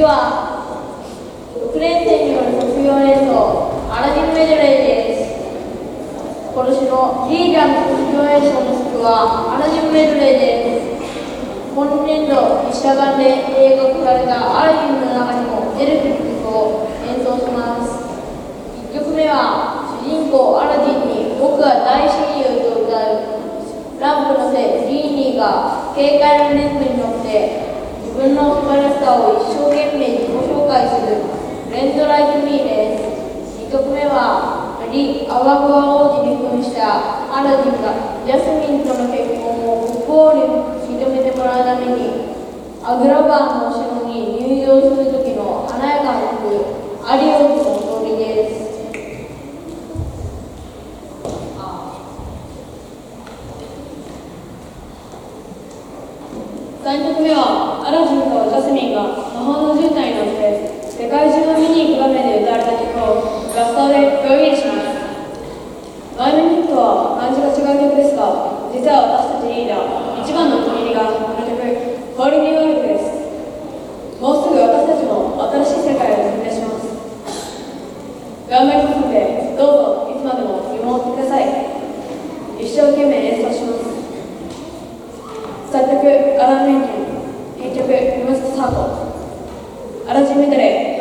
次は6年生による卒業演奏アラジンメドレーです。今年のリーダーの卒業演奏の曲はアラジンメドレーです。今年度実写版で映画化されたアラジンの中にも出てくる曲を演奏します。1曲目は主人公アラジンに僕は大親友と歌うランプのせジーニーが軽快なレンズに乗って自分の素晴らしさを一生懸命自己紹介するレンドライトミーです。2曲目はアバグア王子に扮したアラジンがジャスミンとの結婚を国王に認めてもらうためにアグラバーの城に入場する時の華やかな曲アリオスの踊りです。3曲目はアラジンとジャスミンが魔法の絨毯に乗って世界中を見に行く場面で歌われた曲をラストで表現します。前の曲とは感じが違う曲ですが、実は私たちリーダー一番のお気に入りがこの曲「ホーリーニューワールド」です。もうすぐ私たちも新しい世界を生み出します。頑張りますのでどうぞいつまでも見守ってください。一生懸命演奏します。作曲アラン・メンケン、編曲リムス・サーコ、アラジンメドレー。